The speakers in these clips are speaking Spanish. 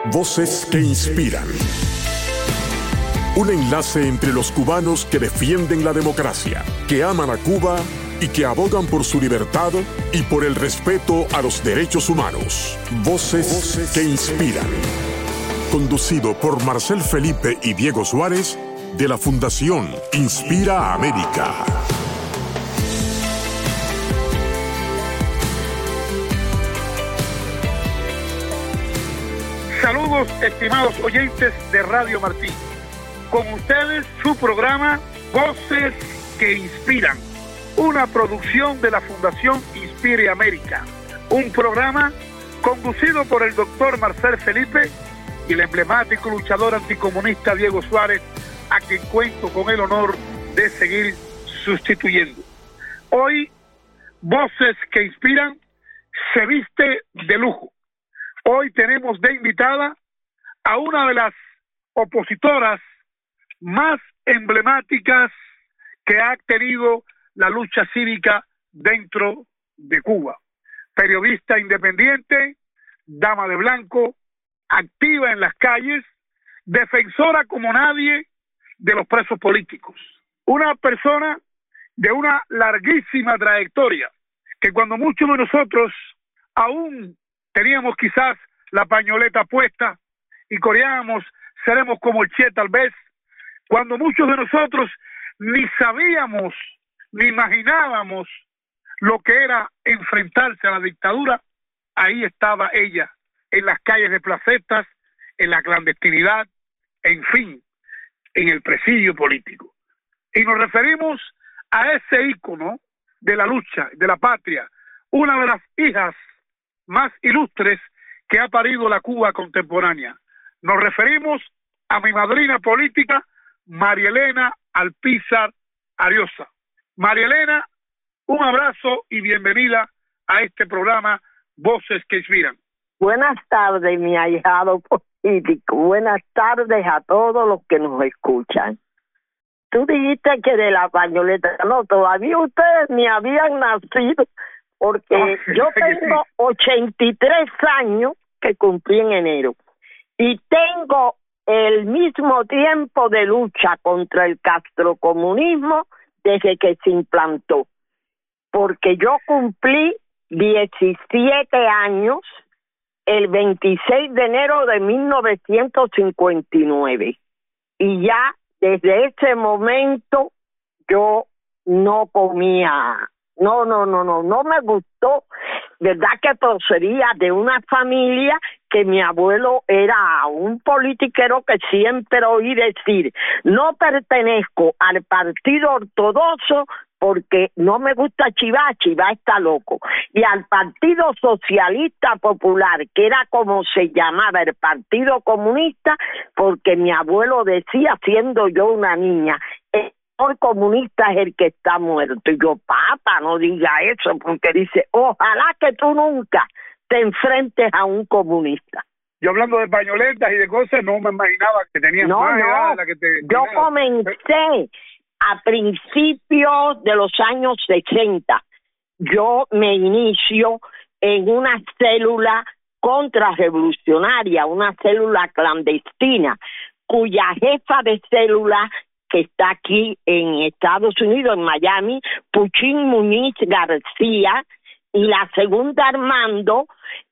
Voces que inspiran. Un enlace entre los cubanos que defienden la democracia, que aman a Cuba y que abogan por su libertad y por el respeto a los derechos humanos. Voces que inspiran. Conducido por Marcel Felipe y Diego Suárez, de la Fundación Inspira América. Saludos, estimados oyentes de Radio Martí. Con ustedes, su programa Voces que Inspiran, una producción de la Fundación Inspire América. Un programa conducido por el doctor Marcel Felipe y el emblemático luchador anticomunista Diego Suárez, a quien cuento con el honor de seguir sustituyendo. Hoy, Voces que Inspiran se viste de lujo. Hoy tenemos de invitada a una de las opositoras más emblemáticas que ha tenido la lucha cívica dentro de Cuba. Periodista independiente, dama de blanco, activa en las calles, defensora como nadie de los presos políticos. Una persona de una larguísima trayectoria, que cuando muchos de nosotros aún teníamos quizás la pañoleta puesta y coreábamos, seremos como el Che tal vez, cuando muchos de nosotros ni sabíamos, ni imaginábamos lo que era enfrentarse a la dictadura, ahí estaba ella, en las calles de placetas, en la clandestinidad, en fin, en el presidio político. Y nos referimos a ese ícono de la lucha, de la patria, una de las hijas más ilustres que ha parido la Cuba contemporánea. Nos referimos a mi madrina política, María Elena Alpizar Ariosa. María Elena, un abrazo y bienvenida a este programa Voces que Inspiran. Buenas tardes, mi ahijado político. Buenas tardes a todos los que nos escuchan. Tú dijiste que de la pañoleta, no, todavía ustedes ni habían nacido, porque yo tengo 83 años que cumplí en enero y tengo el mismo tiempo de lucha contra el castrocomunismo desde que se implantó, porque yo cumplí 17 años el 26 de enero de 1959 y ya desde ese momento yo no comía. No me gustó. Verdad que procedía de una familia que mi abuelo era un politiquero que siempre oí decir, no pertenezco al partido ortodoxo porque no me gusta Chivá está loco, y al Partido Socialista Popular, que era como se llamaba el Partido Comunista, porque mi abuelo decía, siendo yo una niña, el comunista es el que está muerto. Y yo, papá, no diga eso, porque dice, ojalá que tú nunca te enfrentes a un comunista. Yo hablando de pañoletas y de cosas, no me imaginaba que tenías más edad de la que te... Yo comencé a principios de los años 60. Yo me inicio en una célula contrarrevolucionaria, una célula clandestina, cuya jefa de célula, que está aquí en Estados Unidos, en Miami, Puchín Muñiz García, y la segunda al mando,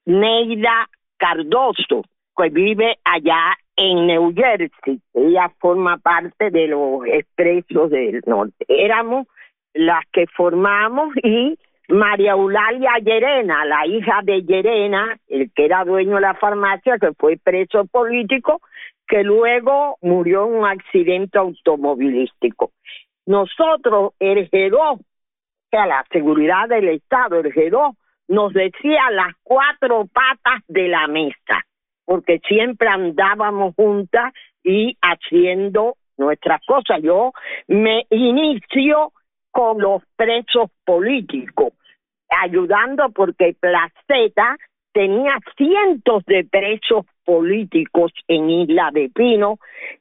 Neida Cardoso, que vive allá en New Jersey. Ella forma parte de los expresos del norte. Éramos las que formamos, y María Eulalia Llerena, la hija de Llerena, el que era dueño de la farmacia, que fue preso político, que luego murió en un accidente automovilístico. Nosotros, el G2, o sea, la seguridad del Estado, el G2, nos decía las 4 patas de la mesa, porque siempre andábamos juntas y haciendo nuestras cosas. Yo me inicio con los presos políticos, ayudando, porque Placeta tenía cientos de presos políticos en Isla de Pino,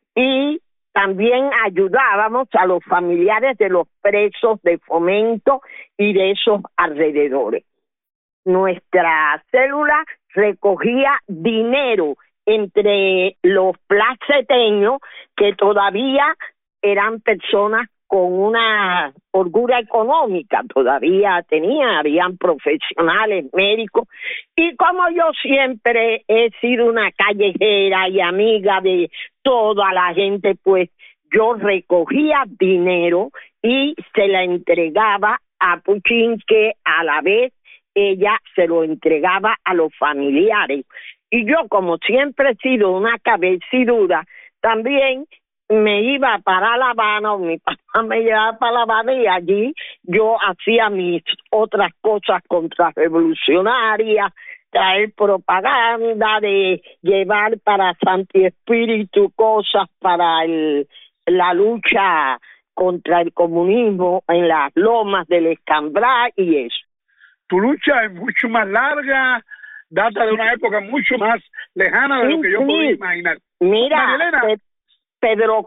y también ayudábamos a los familiares de los presos de Fomento y de esos alrededores. Nuestra célula recogía dinero entre los placeteños que todavía eran personas con una holgura económica, todavía habían profesionales, médicos, y como yo siempre he sido una callejera y amiga de toda la gente, pues yo recogía dinero y se la entregaba a Puchín, que a la vez ella se lo entregaba a los familiares. Y yo, como siempre he sido una cabecidura, también me iba para La Habana, o mi papá me llevaba para La Habana, y allí yo hacía mis otras cosas contrarrevolucionarias, traer propaganda, de llevar para Santi Espíritu cosas para la lucha contra el comunismo en las lomas del Escambray y eso. Tu lucha es mucho más larga, data de una época mucho más lejana de lo que yo podía imaginar. Mira, Pedro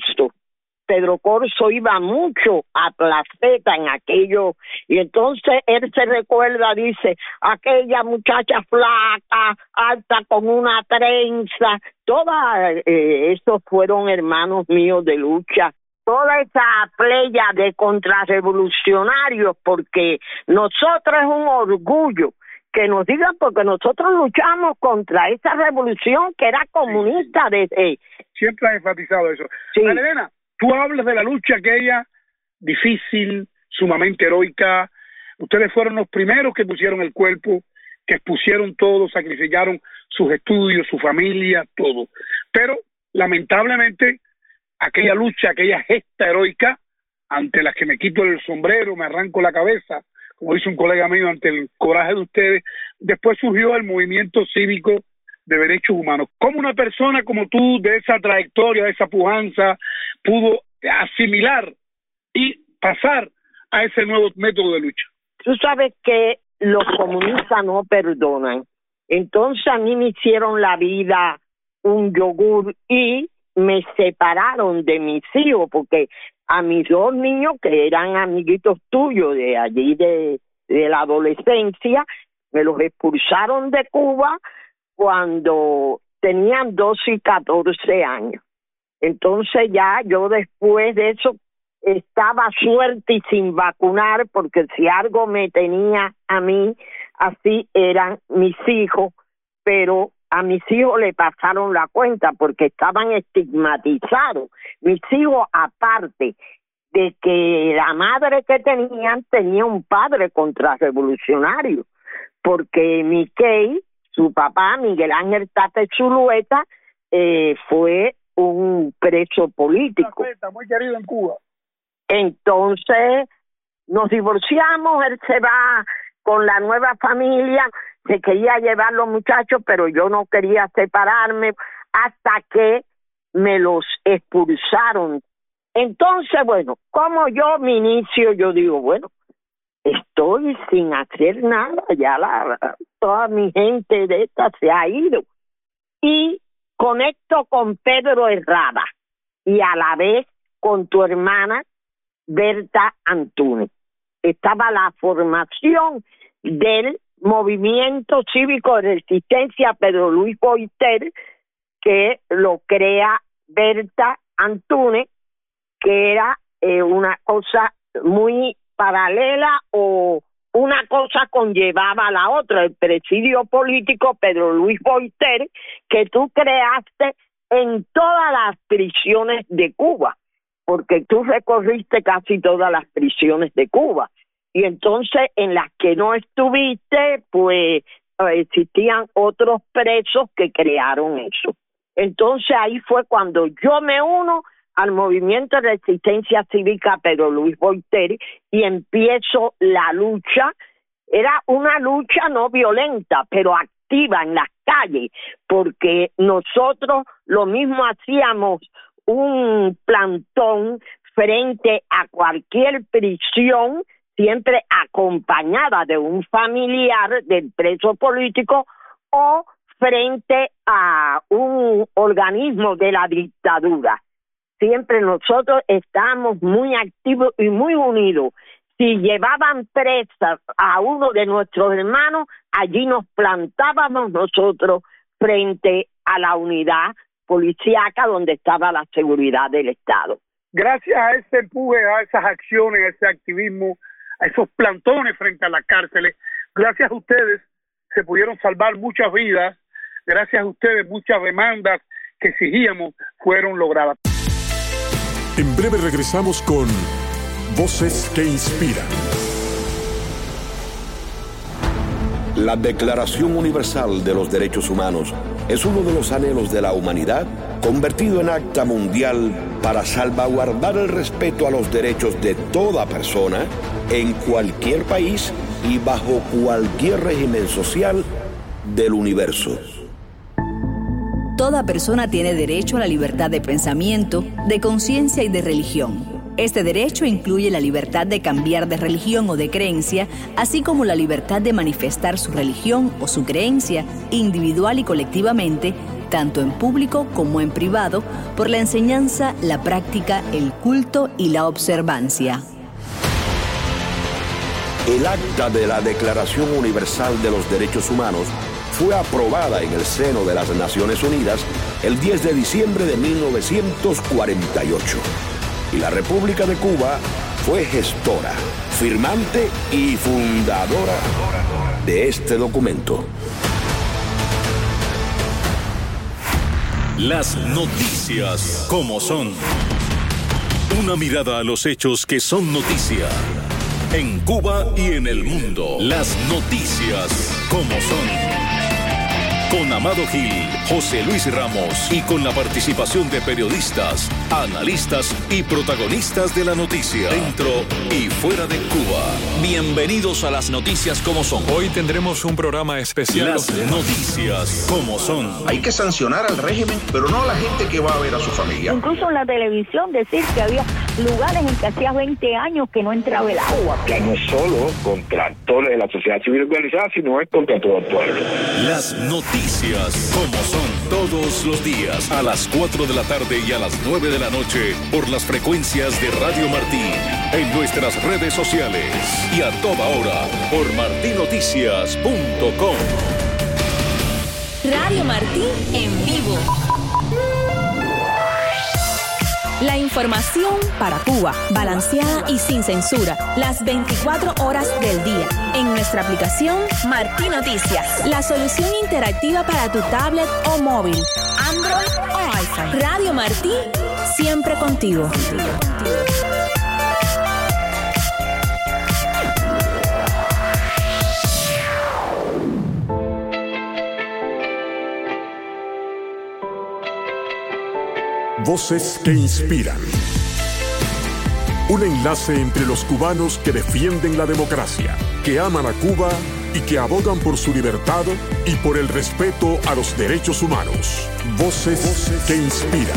Corso iba mucho a Placeta en aquello, y entonces él se recuerda, dice, aquella muchacha flaca, alta con una trenza, todas esos fueron hermanos míos de lucha. Toda esa playa de contrarrevolucionarios, porque nosotros es un orgullo que nos digan, porque nosotros luchamos contra esa revolución que era comunista. Siempre has enfatizado eso. Sí. Elena, tú hablas de la lucha aquella difícil, sumamente heroica. Ustedes fueron los primeros que pusieron el cuerpo, que expusieron todo, sacrificaron sus estudios, su familia, todo. Pero, lamentablemente, aquella lucha, aquella gesta heroica, ante las que me quito el sombrero, me arranco la cabeza, como dice un colega mío, ante el coraje de ustedes, después surgió el movimiento cívico de derechos humanos. ¿Cómo una persona como tú, de esa trayectoria, de esa pujanza, pudo asimilar y pasar a ese nuevo método de lucha? Tú sabes que los comunistas no perdonan. Entonces a mí me hicieron la vida un yogur y me separaron de mis hijos, porque a mis dos niños, que eran amiguitos tuyos de allí de la adolescencia, me los expulsaron de Cuba cuando tenían 12 y 14 años. Entonces ya yo después de eso estaba suerte y sin vacunar, porque si algo me tenía a mí, así eran mis hijos, pero a mis hijos le pasaron la cuenta porque estaban estigmatizados. Mis hijos, aparte de que la madre que tenían tenía un padre contrarrevolucionario, porque Miquel, su papá, Miguel Ángel Tate Zulueta, fue un preso político. Muy querido en Cuba. Entonces nos divorciamos, él se va con la nueva familia, se quería llevar los muchachos, pero yo no quería separarme hasta que me los expulsaron. Entonces, bueno, como yo me inicio, yo digo, bueno, estoy sin hacer nada, ya toda mi gente de esta se ha ido. Y conecto con Pedro Herrada y a la vez con tu hermana Berta Antúnez. Estaba la formación del Movimiento Cívico de Resistencia Pedro Luis Boiter, que lo crea Berta Antúnez, que era una cosa muy paralela, o una cosa conllevaba a la otra, el presidio político Pedro Luis Boiter, que tú creaste en todas las prisiones de Cuba, porque tú recorriste casi todas las prisiones de Cuba. Y entonces en las que no estuviste, pues existían otros presos que crearon eso. Entonces ahí fue cuando yo me uno al Movimiento de Resistencia Cívica Pedro Luis Boiter y empiezo la lucha. Era una lucha no violenta, pero activa en las calles, porque nosotros lo mismo hacíamos un plantón frente a cualquier prisión, siempre acompañada de un familiar del preso político o frente a un organismo de la dictadura. Siempre nosotros estábamos muy activos y muy unidos. Si llevaban presa a uno de nuestros hermanos, allí nos plantábamos nosotros frente a la unidad policíaca donde estaba la seguridad del Estado. Gracias a ese empuje, a esas acciones, a ese activismo, a esos plantones frente a las cárceles, gracias a ustedes se pudieron salvar muchas vidas, gracias a ustedes muchas demandas que exigíamos fueron logradas. En breve regresamos con Voces que Inspiran. La Declaración Universal de los Derechos Humanos es uno de los anhelos de la humanidad convertido en acta mundial para salvaguardar el respeto a los derechos de toda persona en cualquier país y bajo cualquier régimen social del universo. Toda persona tiene derecho a la libertad de pensamiento, de conciencia y de religión. Este derecho incluye la libertad de cambiar de religión o de creencia, así como la libertad de manifestar su religión o su creencia, individual y colectivamente, tanto en público como en privado, por la enseñanza, la práctica, el culto y la observancia. El acta de la Declaración Universal de los Derechos Humanos fue aprobada en el seno de las Naciones Unidas el 10 de diciembre de 1948. Y la República de Cuba fue gestora, firmante y fundadora de este documento. Las noticias como son. Una mirada a los hechos que son noticia. En Cuba y en el mundo. Las noticias como son. Con Amado Gil, José Luis Ramos y con la participación de periodistas, analistas y protagonistas de la noticia dentro y fuera de Cuba. Bienvenidos a Las Noticias como son. Hoy tendremos un programa especial. Las noticias como son. Hay que sancionar al régimen, pero no a la gente que va a ver a su familia. Incluso en la televisión decir que había lugares en que hacía 20 años que no entraba el agua. Que no es solo contra actores de la sociedad civil organizada, sino es contra todo el pueblo. Las noticias como son, todos los días a las 4 de la tarde y a las 9 de la noche por las frecuencias de Radio Martí, en nuestras redes sociales y a toda hora por martinoticias.com. Radio Martí en vivo. La información para Cuba, balanceada y sin censura, las 24 horas del día. En nuestra aplicación Martí Noticias, la solución interactiva para tu tablet o móvil, Android o iPhone. Radio Martí, siempre contigo. Voces que Inspiran. Un enlace entre los cubanos que defienden la democracia, que aman a Cuba y que abogan por su libertad y por el respeto a los derechos humanos. Voces que Inspiran.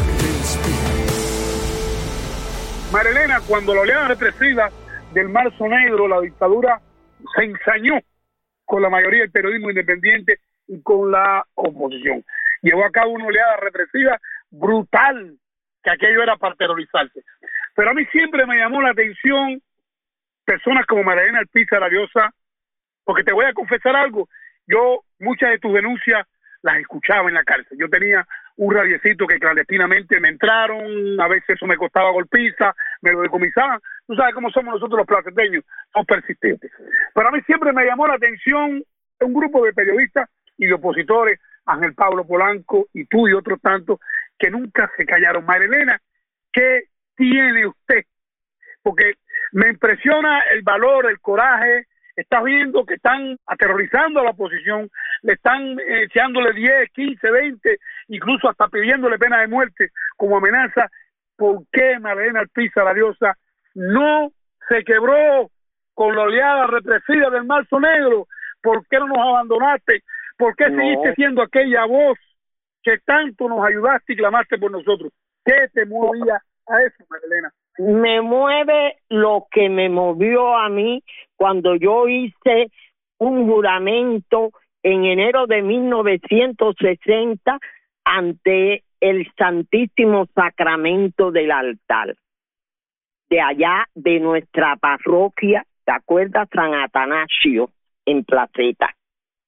María Elena, cuando la oleada represiva del Marzo Negro, la dictadura se ensañó con la mayoría del periodismo independiente y con la oposición. Llevó a cabo una oleada represiva brutal, que aquello era para terrorizarse. Pero a mí siempre me llamó la atención personas como María Elena Alpizar Ariosa, porque te voy a confesar algo, yo muchas de tus denuncias las escuchaba en la cárcel. Yo tenía un radiecito que clandestinamente me entraron, a veces eso me costaba golpiza, me lo decomisaban. Tú sabes cómo somos nosotros los placenteños, somos persistentes. Pero a mí siempre me llamó la atención un grupo de periodistas y de opositores, Ángel Pablo Polanco y tú y otros tantos, que nunca se callaron. María Elena, ¿qué tiene usted? Porque me impresiona el valor, el coraje. Estás viendo que están aterrorizando a la oposición, le están echándole 10, 15, 20, incluso hasta pidiéndole pena de muerte como amenaza. ¿Por qué María Elena Alpizar Ariosa no se quebró con la oleada represiva del Marzo Negro? ¿Por qué no nos abandonaste? ¿Por qué seguiste siendo aquella voz que tanto nos ayudaste y clamaste por nosotros? ¿Qué te movía a eso, María Elena? Me mueve lo que me movió a mí cuando yo hice un juramento en enero de 1960 ante el Santísimo Sacramento del altar, de allá de nuestra parroquia, ¿te acuerdas? San Atanasio, en Placeta.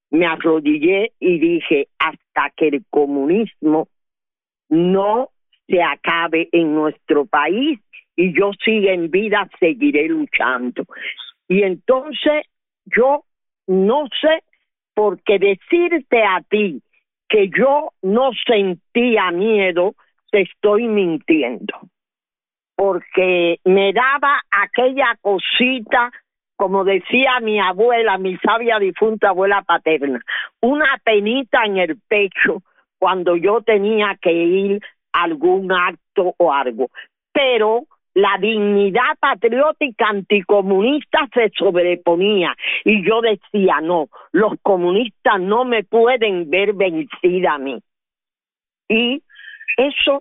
me arrodillé y dije, hasta que el comunismo no se acabe en nuestro país y yo siga en vida, seguiré luchando. Y entonces yo no sé, porque decirte a ti que yo no sentía miedo, te estoy mintiendo. Porque me daba aquella cosita, como decía mi abuela, mi sabia difunta abuela paterna, una penita en el pecho cuando yo tenía que ir a algún acto o algo. Pero la dignidad patriótica anticomunista se sobreponía y yo decía, no, los comunistas no me pueden ver vencida a mí. Y eso,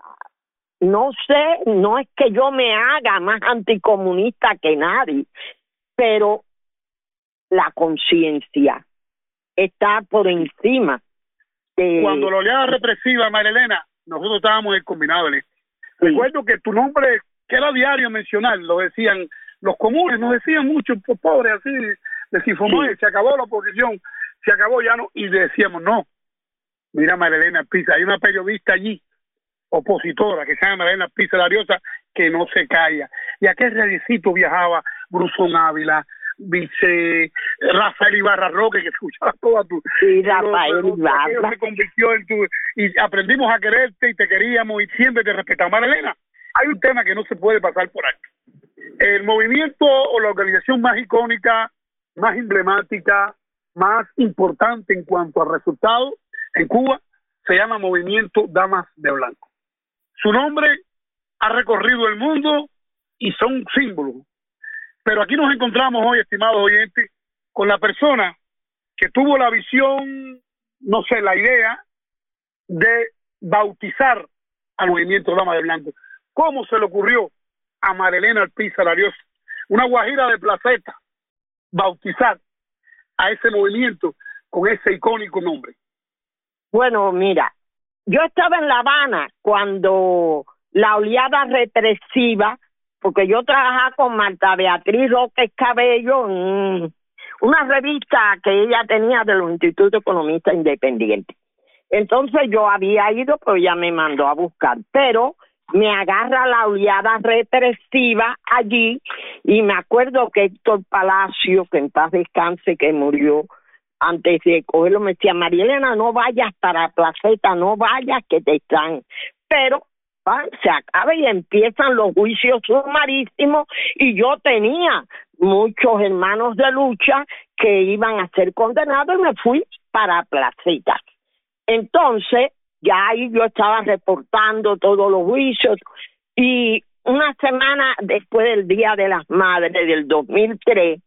no sé, no es que yo me haga más anticomunista que nadie, pero la conciencia está por encima de... Cuando la oleada represiva, María Elena, nosotros estábamos en Combinado del Este. Sí. Recuerdo que tu nombre, que era diario mencionar, lo decían los comunes, nos decían mucho, pobres, así, decimos, sí. Se acabó la oposición, se acabó ya no, y decíamos, no, mira María Elena Pisa, hay una periodista allí, opositora, que se llama María Elena Pisa Lariosa, que no se calla. Y a qué redecito viajaba Brusón Ávila, Rafael Ibarra Roque, que escuchaba toda tu... Sí, Rafael Ibarra. Se convirtió en tu... Y aprendimos a quererte y te queríamos y siempre te respetamos. María Elena, hay un tema que no se puede pasar por alto. El movimiento o la organización más icónica, más emblemática, más importante en cuanto a resultados en Cuba, se llama Movimiento Damas de Blanco. Su nombre ha recorrido el mundo y son símbolos. Pero aquí nos encontramos hoy, estimados oyentes, con la persona que tuvo la visión, no sé, la idea de bautizar al movimiento Damas de Blanco. ¿Cómo se le ocurrió a María Elena Pisa Lariosa, una guajira de Placeta, bautizar a ese movimiento con ese icónico nombre? Bueno, mira, yo estaba en La Habana cuando la oleada represiva, porque yo trabajaba con Marta Beatriz López Cabello en una revista que ella tenía de los Institutos Economistas Independientes. Entonces yo había ido, pero ella me mandó a buscar, pero me agarra la oleada represiva allí y me acuerdo que Héctor Palacio, que en paz descanse, que murió antes de cogerlo, me decía, María Elena, no vayas para Placeta, no vayas que te están, pero se acaba y empiezan los juicios sumarísimos y yo tenía muchos hermanos de lucha que iban a ser condenados y me fui para Placeta. Entonces, ya ahí yo estaba reportando todos los juicios y una semana después del Día de las Madres del 2003,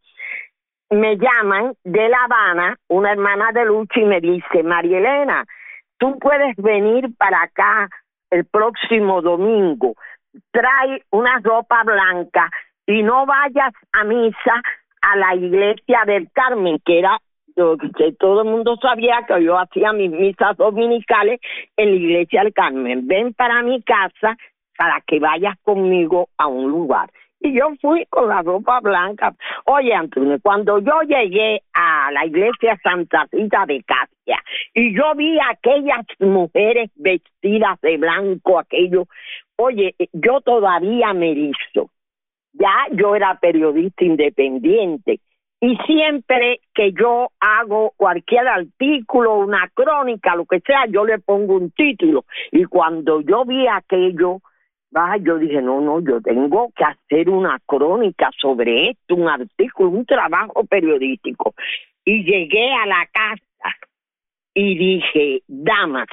me llaman de La Habana, una hermana de lucha, y me dice, María Elena, tú puedes venir para acá el próximo domingo, trae una ropa blanca y no vayas a misa a la iglesia del Carmen, que era que todo el mundo sabía que yo hacía mis misas dominicales en la iglesia del Carmen. Ven para mi casa para que vayas conmigo a un lugar. Y yo fui con la ropa blanca. Oye, Antonio, cuando yo llegué a la iglesia Santa Rita de Casia y yo vi a aquellas mujeres vestidas de blanco, aquello, oye, yo todavía me erizo. Ya yo era periodista independiente y siempre que yo hago cualquier artículo, una crónica, lo que sea, yo le pongo un título. Y cuando yo vi aquello, yo dije, no, yo tengo que hacer una crónica sobre esto, un artículo, un trabajo periodístico. Y llegué a la casa y dije, damas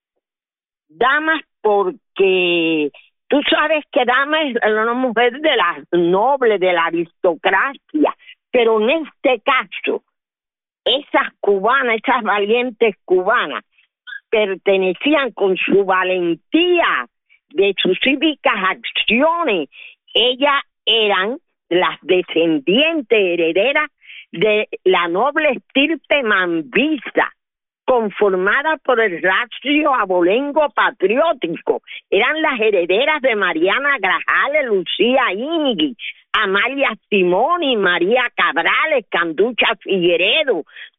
porque tú sabes que dama es una mujer de la noble, de la aristocracia, pero en este caso, esas cubanas, esas valientes cubanas, pertenecían con su valentía de sus cívicas acciones, ellas eran las descendientes herederas de la noble estirpe mambisa, conformada por el ratio abolengo patriótico. Eran las herederas de Mariana Grajales, Lucía Íñiguez, Amalia Simoni, María Cabrales, Canducha Figueredo,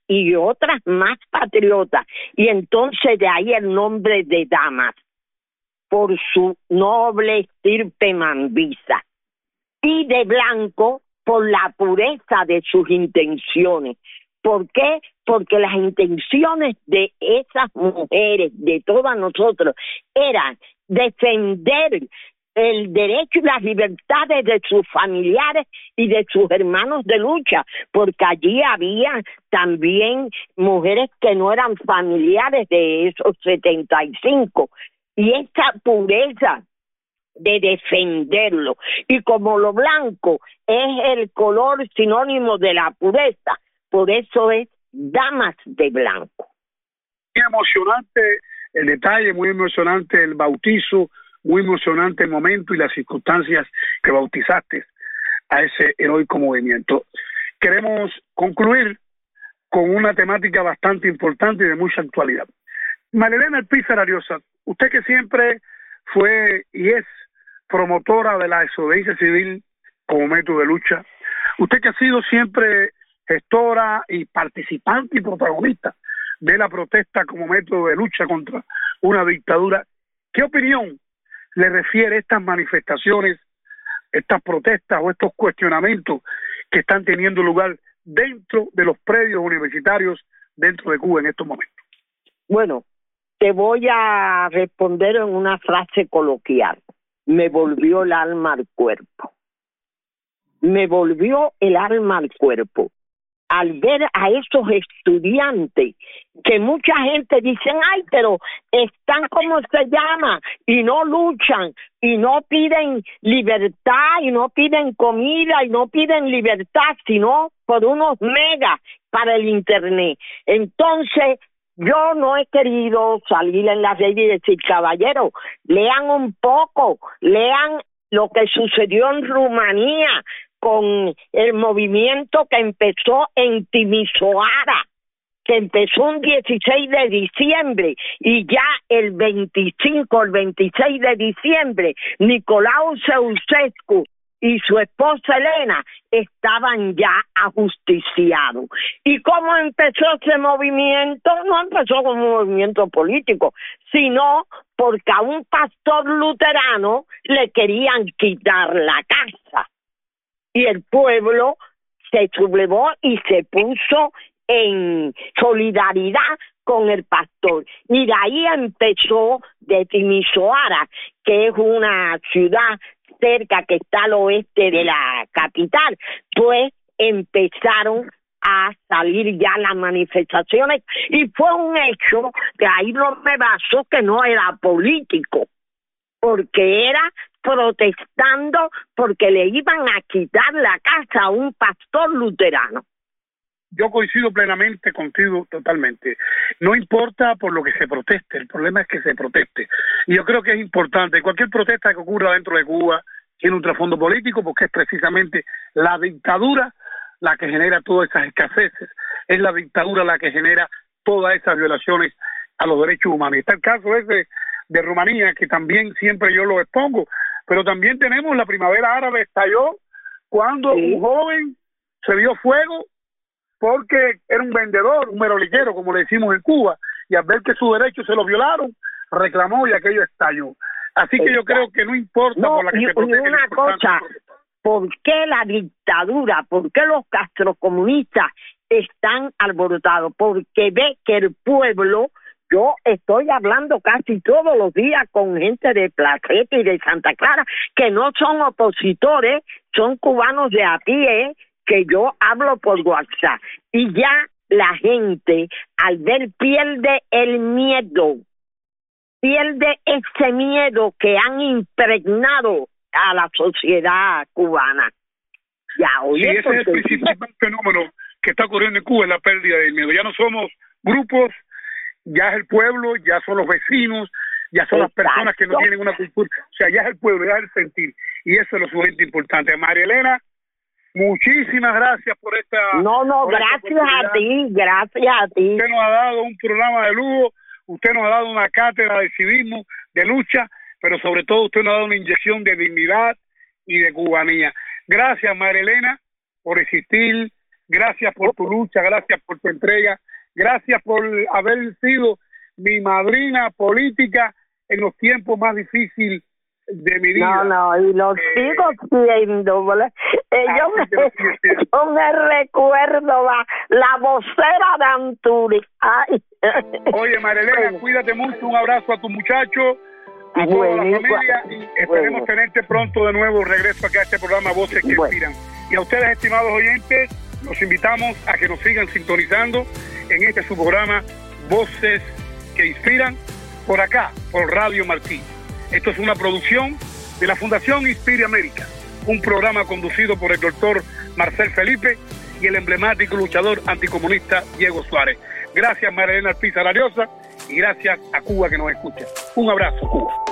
y otras más patriotas. Y entonces de ahí el nombre de damas, por su noble estirpe mambisa. Y de blanco, por la pureza de sus intenciones. ¿Por qué? Porque las intenciones de esas mujeres, de todas nosotros, eran defender el derecho y las libertades de sus familiares y de sus hermanos de lucha, porque allí había también mujeres que no eran familiares de esos 75, y esa pureza de defenderlo, y como lo blanco es el color sinónimo de la pureza, por eso es damas de blanco. Muy emocionante el detalle, muy emocionante el bautizo, muy emocionante el momento y las circunstancias que bautizaste a ese heroico movimiento. Queremos concluir con una temática bastante importante y de mucha actualidad. María Elena Elpízar Ariosa, usted que siempre fue y es promotora de la desobediencia civil como método de lucha, usted que ha sido siempre gestora y participante y protagonista de la protesta como método de lucha contra una dictadura, ¿qué opinión le refiere estas manifestaciones, estas protestas o estos cuestionamientos que están teniendo lugar dentro de los predios universitarios dentro de Cuba en estos momentos? Bueno, te voy a responder en una frase coloquial. Me volvió el alma al cuerpo. Me volvió el alma al cuerpo al ver a esos estudiantes que mucha gente dice, ay, pero están como se llama y no luchan y no piden libertad y no piden comida y no piden libertad, sino por unos megas para el internet. Entonces yo no he querido salir en la red y decir, caballero, lean un poco, lean lo que sucedió en Rumanía con el movimiento que empezó en Timișoara, que empezó un 16 de diciembre y ya el 25, el 26 de diciembre, Nicolau Ceausescu y su esposa Elena estaban ya ajusticiados. ¿Y cómo empezó ese movimiento? No empezó como un movimiento político, sino porque a un pastor luterano le querían quitar la casa. Y el pueblo se sublevó y se puso en solidaridad con el pastor. Y de ahí empezó de Timișoara, que es una ciudad cerca que está al oeste de la capital, pues empezaron a salir ya las manifestaciones y fue un hecho que ahí no me basó que no era político, porque era protestando porque le iban a quitar la casa a un pastor luterano. Yo coincido plenamente contigo, totalmente. No importa por lo que se proteste, el problema es que se proteste. Y yo creo que es importante, cualquier protesta que ocurra dentro de Cuba tiene un trasfondo político, porque es precisamente la dictadura la que genera todas esas escaseces, es la dictadura la que genera todas esas violaciones a los derechos humanos. Y está el caso ese de Rumanía, que también siempre yo lo expongo, pero también tenemos la primavera árabe, estalló cuando un joven se dio fuego porque era un vendedor, un meroliquero, como le decimos en Cuba, y al ver que sus derechos se los violaron, reclamó y aquello estalló. Así que yo creo que no importa por la que se protege. Y una cosa, ¿por qué la dictadura, por qué los castrocomunistas están alborotados? Porque ve que el pueblo, yo estoy hablando casi todos los días con gente de Placete y de Santa Clara, que no son opositores, son cubanos de a pie, que yo hablo por WhatsApp. Y ya la gente, al ver, pierde el miedo, pierde ese miedo que han impregnado a la sociedad cubana. Ya, oye, sí, ese es el principal fenómeno que está ocurriendo en Cuba, es la pérdida del miedo. Ya no somos grupos, ya es el pueblo, ya son los vecinos, ya son las personas que no tienen una cultura, o sea, ya es el pueblo, ya es el sentir, y eso es lo sumamente importante. María Elena, muchísimas gracias por esta... No, gracias a ti, gracias a ti. Usted nos ha dado un programa de lujo, usted nos ha dado una cátedra de civismo, de lucha, pero sobre todo usted nos ha dado una inyección de dignidad y de cubanía. Gracias, María Elena, por existir Gracias por tu lucha, gracias por tu entrega, gracias por haber sido mi madrina política en los tiempos más difíciles de mi vida. No, y lo sigo siendo, ¿vale? Yo me recuerdo la vocera de Anturi. Ay. Oye, Marilena, cuídate mucho, un abrazo a tu muchacho, a toda la familia, y esperemos tenerte pronto de nuevo, regreso acá a este programa Voces que Inspiran. Y a ustedes, estimados oyentes, los invitamos a que nos sigan sintonizando en este su programa Voces que Inspiran, por acá, por Radio Martí. Esto es una producción de la Fundación Inspire América, un programa conducido por el doctor Marcel Felipe y el emblemático luchador anticomunista Diego Suárez. Gracias, Marilena Alpiza Lariosa, y gracias a Cuba que nos escucha. Un abrazo, Cuba.